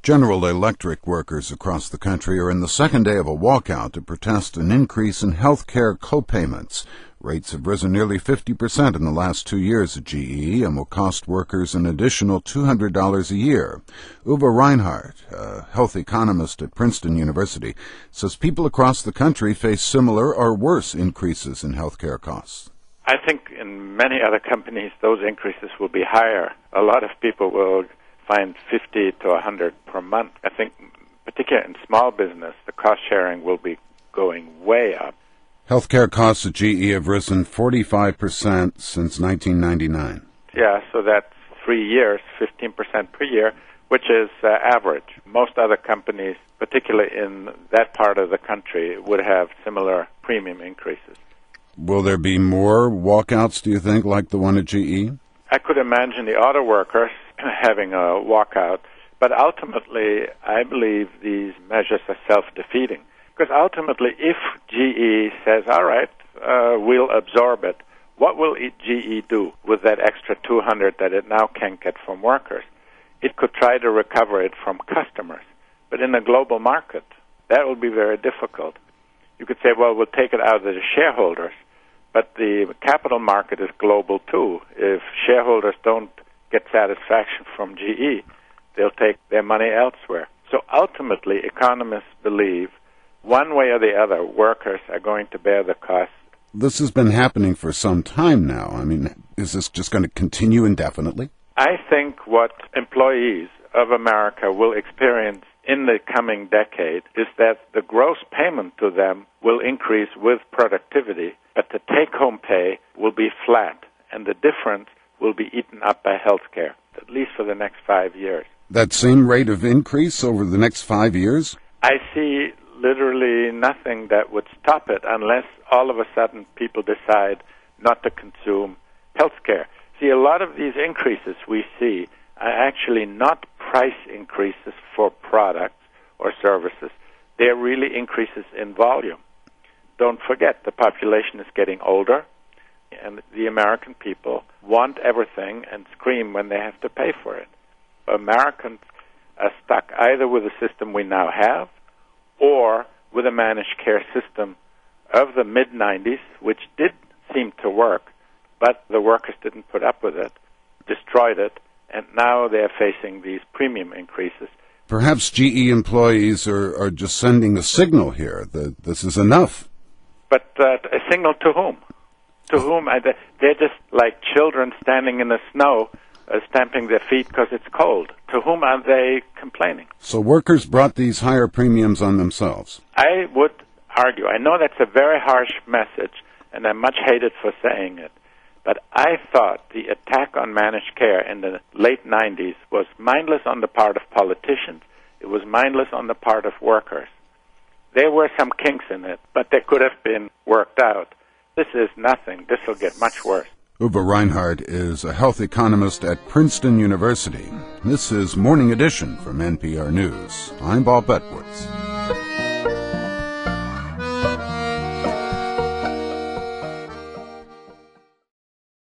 General Electric workers across the country are in the second day of a walkout to protest an increase in health care co-payments. Rates have risen nearly 50% in the last 2 years at GE and will cost workers an additional $200 a year. Uwe Reinhardt, a health economist at Princeton University, says people across the country face similar or worse increases in health care costs. I think in many other companies those increases will be higher. A lot of people will find 50 to 100 per month. I think, particularly in small business, the cost sharing will be going way up. Healthcare costs at GE have risen 45% since 1999. Yeah, so that's 3 years, 15% per year, which is average. Most other companies, particularly in that part of the country, would have similar premium increases. Will there be more walkouts, do you think, like the one at GE? I could imagine the auto workers having a walkout, but ultimately I believe these measures are self-defeating. Because ultimately, if GE says, all right, we'll absorb it, what will GE do with that extra $200 that it now can't get from workers? It could try to recover it from customers. But in a global market, that will be very difficult. You could say, well, we'll take it out of the shareholders, but the capital market is global too. If shareholders don't get satisfaction from GE, they'll take their money elsewhere. So ultimately, economists believe one way or the other, workers are going to bear the cost. This has been happening for some time now. I mean, is this just going to continue indefinitely? I think what employees of America will experience in the coming decade is that the gross payment to them will increase with productivity, but the take-home pay will be flat, and the difference will be eaten up by health care, at least for the next 5 years. That same rate of increase over the next 5 years? I see literally nothing that would stop it unless all of a sudden people decide not to consume health care. See, a lot of these increases we see are actually not price increases for products or services. They're really increases in volume. Don't forget, the population is getting older, and the American people want everything and scream when they have to pay for it. Americans are stuck either with the system we now have or with a managed care system of the mid-'90s, which did seem to work, but the workers didn't put up with it, destroyed it, and now they're facing these premium increases. Perhaps GE employees are just sending a signal here that this is enough. But a signal to whom? To whom? They're just like children standing in the snow, stamping their feet because it's cold. To whom are they complaining? So workers brought these higher premiums on themselves. I would argue, I know that's a very harsh message, and I'm much hated for saying it, but I thought the attack on managed care in the late 90s was mindless on the part of politicians. It was mindless on the part of workers. There were some kinks in it, but they could have been worked out. This is nothing. This will get much worse. Uwe Reinhardt is a health economist at Princeton University. This is Morning Edition from NPR News. I'm Bob Edwards.